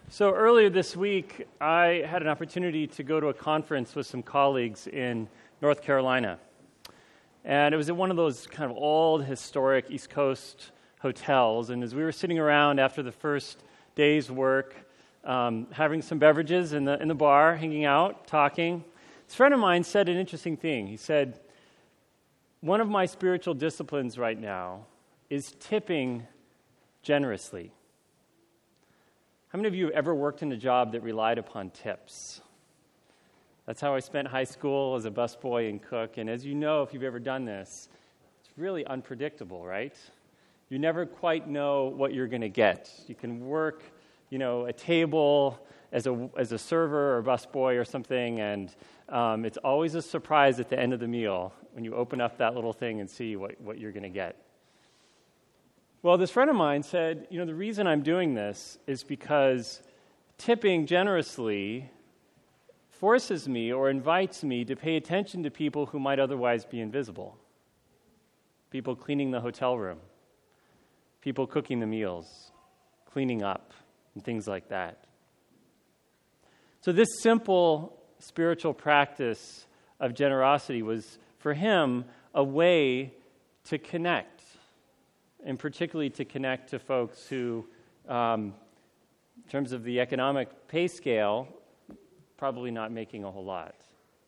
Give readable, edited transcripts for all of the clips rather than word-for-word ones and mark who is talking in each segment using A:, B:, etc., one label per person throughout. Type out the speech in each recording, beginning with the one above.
A: So earlier this week, I had an opportunity to go to a conference with some colleagues in North Carolina. And it was at one of those kind of old, historic East Coast hotels. And as we were sitting around after the first day's work, having some beverages in the bar, hanging out, talking, this friend of mine said an interesting thing. He said, one of my spiritual disciplines right now is tipping generously. How many of you have ever worked in a job that relied upon tips? That's how I spent high school as a busboy and cook. And as you know, if you've ever done this, it's really unpredictable, right? You never quite know what you're going to get. You can work, a table as a server or a busboy or something, and it's always a surprise at the end of the meal when you open up that little thing and see what you're going to get. Well, this friend of mine said, the reason I'm doing this is because tipping generously forces me or invites me to pay attention to people who might otherwise be invisible. People cleaning the hotel room, people cooking the meals, cleaning up, and things like that. So this simple spiritual practice of generosity was, for him, a way to connect. And particularly to connect to folks who, in terms of the economic pay scale, probably not making a whole lot.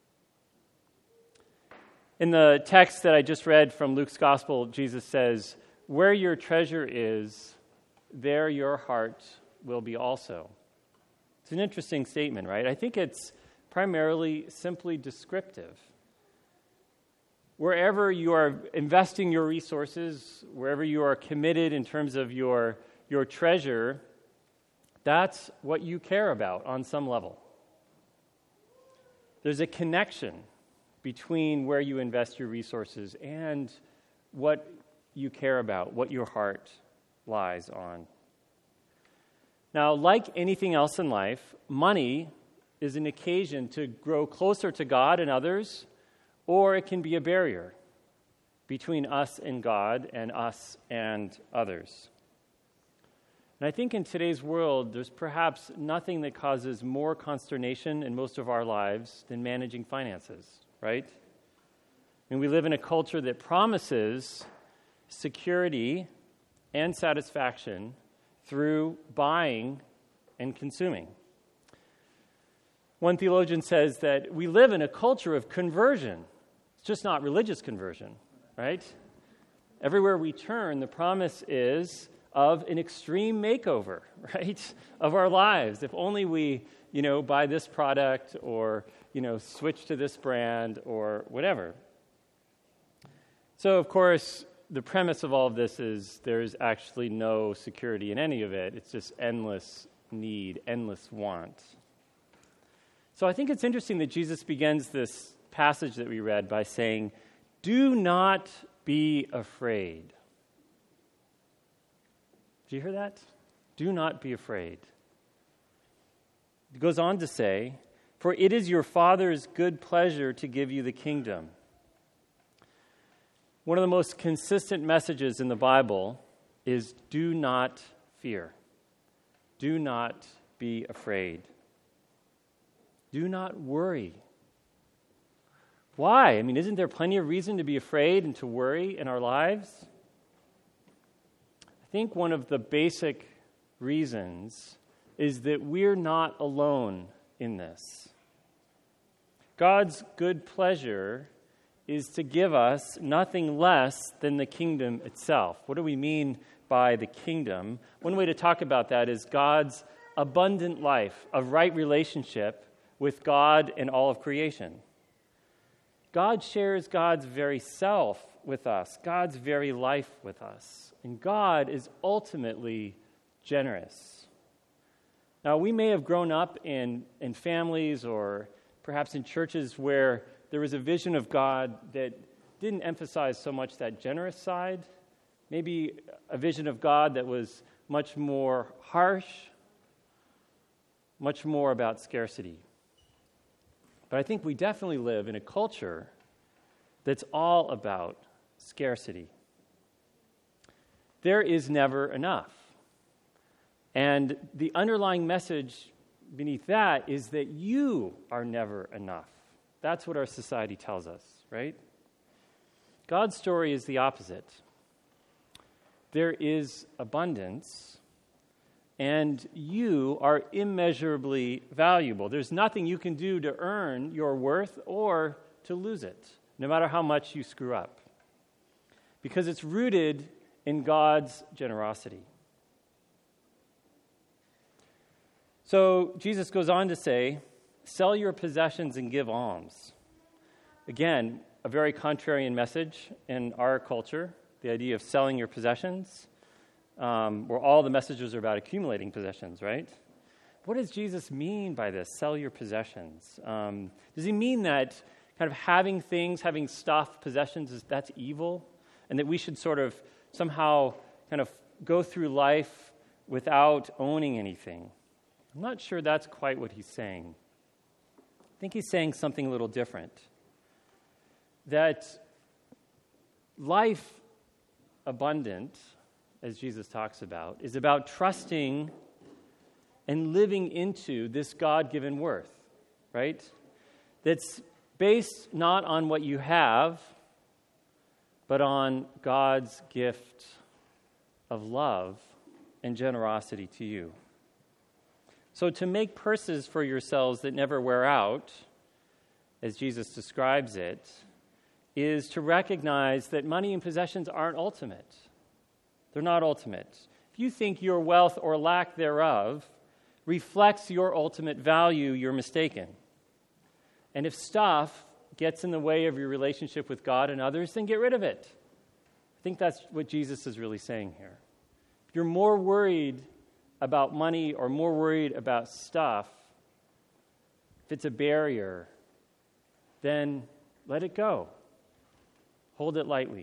A: In the text that I just read from Luke's Gospel, Jesus says, "Where your treasure is, there your heart will be also." It's an interesting statement, right? I think it's primarily simply descriptive. Wherever you are investing your resources, wherever you are committed in terms of your treasure, that's what you care about on some level. There's a connection between where you invest your resources and what you care about, what your heart lies on. Now, like anything else in life, money is an occasion to grow closer to God and others, or it can be a barrier between us and God and us and others. And I think in today's world, there's perhaps nothing that causes more consternation in most of our lives than managing finances, right? We live in a culture that promises security and satisfaction through buying and consuming. One theologian says that we live in a culture of conversion. It's just not religious conversion, right? Everywhere we turn, the promise is of an extreme makeover, right, of our lives. If only we, buy this product or, switch to this brand or whatever. So, of course, the premise of all of this is there's actually no security in any of it. It's just endless need, endless want. So I think it's interesting that Jesus begins this passage that we read by saying, "Do not be afraid." Do you hear that? Do not be afraid. It goes on to say, "For it is your Father's good pleasure to give you the kingdom." One of the most consistent messages in the Bible is do not fear. Do not be afraid. Do not worry. Why? Isn't there plenty of reason to be afraid and to worry in our lives? I think one of the basic reasons is that we're not alone in this. God's good pleasure is to give us nothing less than the kingdom itself. What do we mean by the kingdom? One way to talk about that is God's abundant life, a right relationship with God and all of creation. God shares God's very self with us, God's very life with us, and God is ultimately generous. Now, we may have grown up in families or perhaps in churches where there was a vision of God that didn't emphasize so much that generous side, maybe a vision of God that was much more harsh, much more about scarcity. But I think we definitely live in a culture that's all about scarcity. There is never enough. And the underlying message beneath that is that you are never enough. That's what our society tells us, right? God's story is the opposite. There is abundance, and you are immeasurably valuable. There's nothing you can do to earn your worth or to lose it, no matter how much you screw up, because it's rooted in God's generosity. So Jesus goes on to say, sell your possessions and give alms. Again, a very contrarian message in our culture, the idea of selling your possessions, where all the messages are about accumulating possessions, right? What does Jesus mean by this, sell your possessions? Does he mean that kind of having things, having stuff, possessions, that's evil? And that we should sort of somehow kind of go through life without owning anything? I'm not sure that's quite what he's saying. I think he's saying something a little different. That life abundant, as Jesus talks about, is about trusting and living into this God-given worth, right? That's based not on what you have, but on God's gift of love and generosity to you. So to make purses for yourselves that never wear out, as Jesus describes it, is to recognize that money and possessions aren't ultimate. They're not ultimate. If you think your wealth or lack thereof reflects your ultimate value, you're mistaken. And if stuff gets in the way of your relationship with God and others, then get rid of it. I think that's what Jesus is really saying here. If you're more worried about money or more worried about stuff, if it's a barrier, then let it go. Hold it lightly.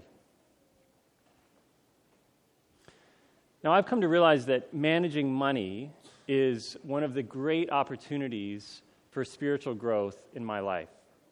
A: Now, I've come to realize that managing money is one of the great opportunities for spiritual growth in my life.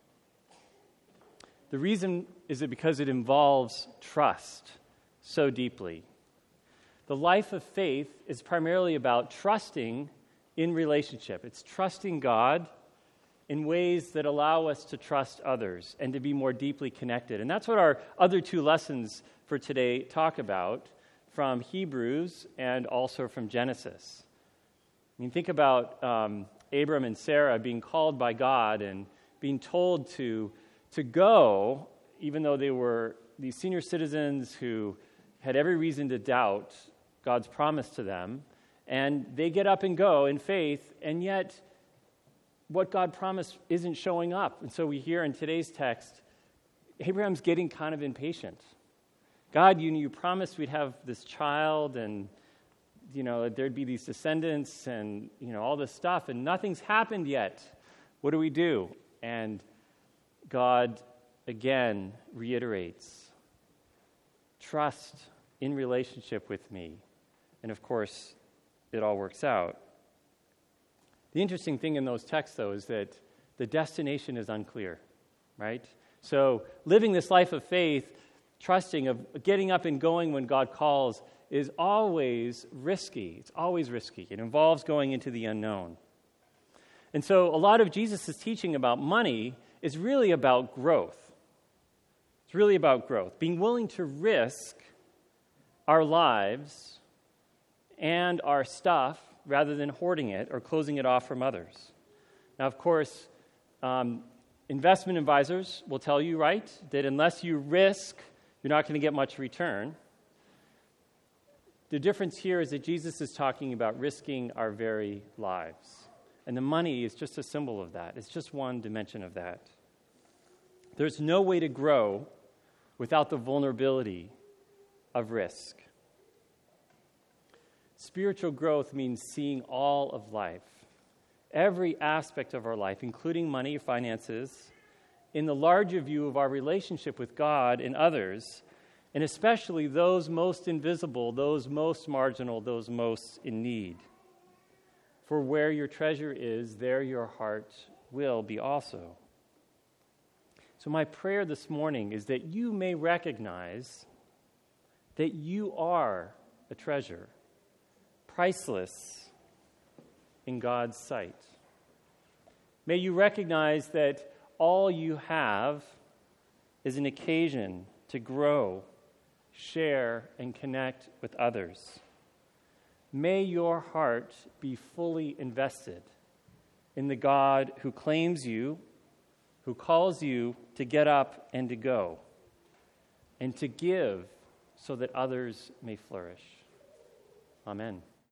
A: The reason is that because it involves trust so deeply. The life of faith is primarily about trusting in relationship. It's trusting God in ways that allow us to trust others and to be more deeply connected. And that's what our other two lessons for today talk about, from Hebrews and also from Genesis. I mean, think about Abram and Sarah being called by God and being told to go, even though they were these senior citizens who had every reason to doubt God's promise to them, and they get up and go in faith, and yet what God promised isn't showing up. And so we hear in today's text, Abraham's getting kind of impatient. God, you promised we'd have this child, and there'd be these descendants, and all this stuff, and nothing's happened yet. What do we do? And God again reiterates, trust in relationship with me. And of course, it all works out. The interesting thing in those texts, though, is that the destination is unclear, right? So living this life of faith, trusting, of getting up and going when God calls, is always risky. It's always risky. It involves going into the unknown. And so a lot of Jesus' teaching about money is really about growth. It's really about growth, being willing to risk our lives and our stuff rather than hoarding it or closing it off from others. Now, of course, investment advisors will tell you, right, that unless you risk, you're not going to get much return. The difference here is that Jesus is talking about risking our very lives. And the money is just a symbol of that. It's just one dimension of that. There's no way to grow without the vulnerability of risk. Spiritual growth means seeing all of life, every aspect of our life, including money, finances, in the larger view of our relationship with God and others, and especially those most invisible, those most marginal, those most in need. For where your treasure is, there your heart will be also. So my prayer this morning is that you may recognize that you are a treasure, priceless in God's sight. May you recognize that all you have is an occasion to grow, share, and connect with others. May your heart be fully invested in the God who claims you, who calls you to get up and to go, and to give so that others may flourish. Amen.